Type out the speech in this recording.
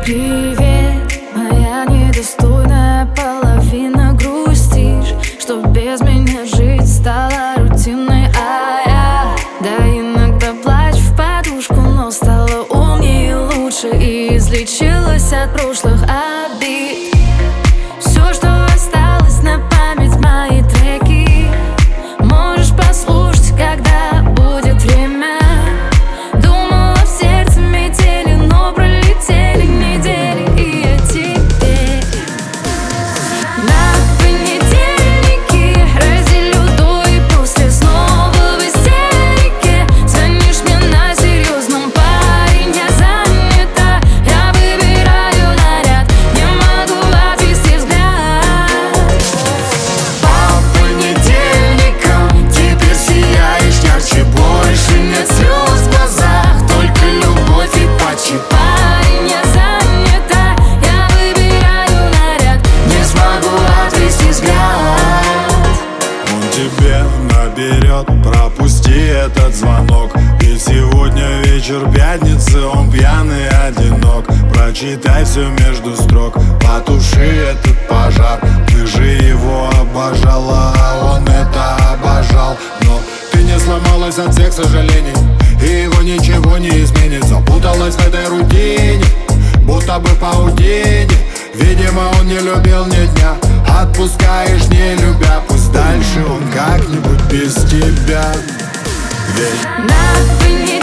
Привет, моя недостойная половина. Грустишь, что без меня жить стала рутиной, да иногда плачь в подушку, но стала умнее, лучше и излечилась от прошлых обид. Все, что осталось на память, мои треки, можешь послушать, когда будет время. Думала, в сердце метели, но пролетели недели, и я теперь на понедельнике разделю до и после. Снова в истерике звонишь мне на серьезном: парень, я занята, я выбираю наряд, не могу отвести взгляд. По понедельникам теперь сияешь ярче, больше нет слез в глазах, только любовь и почти. Парень, я занята, я выбираю наряд, Не смогу отвести взгляд. Он тебе наберет, пропусти этот звонок, ведь сегодня вечер пятницы, он пьяный, одинок. Прочитай все между строк, потуши этот пожар. Ты же его обожала, а он это обожал. Но ты не сломалась от всех сожалений, и его ничего не изменит. Запуталась в этой рутине, будто бы паутине. Видимо, он не любил ни дня, отпускаешь не любя. Пусть дальше он как-нибудь без тебя. Ведь на понедельнике